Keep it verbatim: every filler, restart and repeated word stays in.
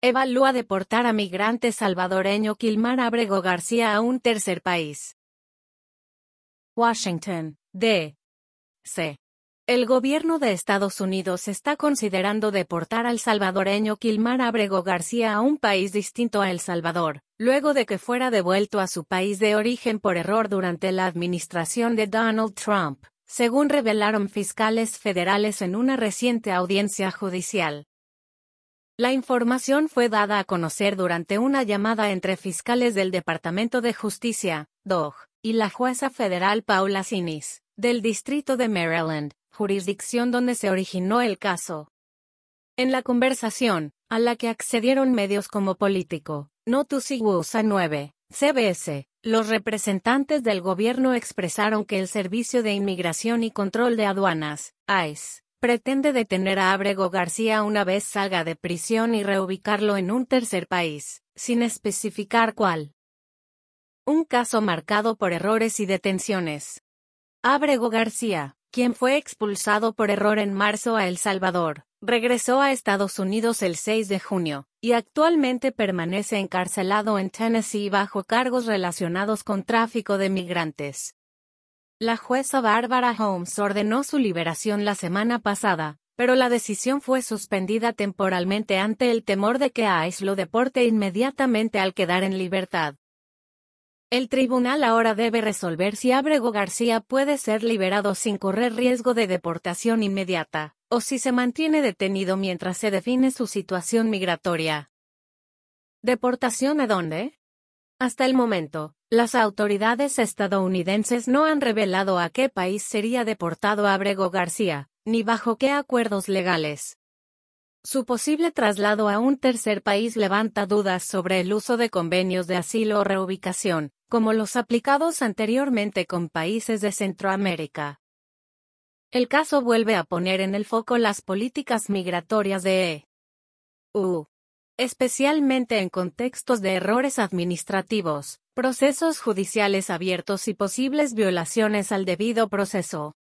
evalúa deportar a migrante salvadoreño Kilmar Abrego García a un tercer país. Washington, D C El gobierno de Estados Unidos está considerando deportar al salvadoreño Kilmar Abrego García a un país distinto a El Salvador, luego de que fuera devuelto a su país de origen por error durante la administración de Donald Trump, según revelaron fiscales federales en una reciente audiencia judicial. La información fue dada a conocer durante una llamada entre fiscales del Departamento de Justicia, D O J, y la jueza federal Paula Sinis, del Distrito de Maryland, jurisdicción donde se originó el caso. En la conversación, a la que accedieron medios como Político, Notus y U S A nueve, C B S, los representantes del gobierno expresaron que el Servicio de Inmigración y Control de Aduanas, I C E, pretende detener a Abrego García una vez salga de prisión y reubicarlo en un tercer país, sin especificar cuál. Un caso marcado por errores y detenciones. Abrego García, quien fue expulsado por error en marzo a El Salvador, regresó a Estados Unidos el seis de junio, y actualmente permanece encarcelado en Tennessee bajo cargos relacionados con tráfico de migrantes. La jueza Barbara Holmes ordenó su liberación la semana pasada, pero la decisión fue suspendida temporalmente ante el temor de que I C E lo deporte inmediatamente al quedar en libertad. El tribunal ahora debe resolver si Abrego García puede ser liberado sin correr riesgo de deportación inmediata, o si se mantiene detenido mientras se define su situación migratoria. ¿Deportación a dónde? Hasta el momento, las autoridades estadounidenses no han revelado a qué país sería deportado Abrego García, ni bajo qué acuerdos legales. Su posible traslado a un tercer país levanta dudas sobre el uso de convenios de asilo o reubicación, como los aplicados anteriormente con países de Centroamérica. El caso vuelve a poner en el foco las políticas migratorias de E U, especialmente en contextos de errores administrativos, procesos judiciales abiertos y posibles violaciones al debido proceso.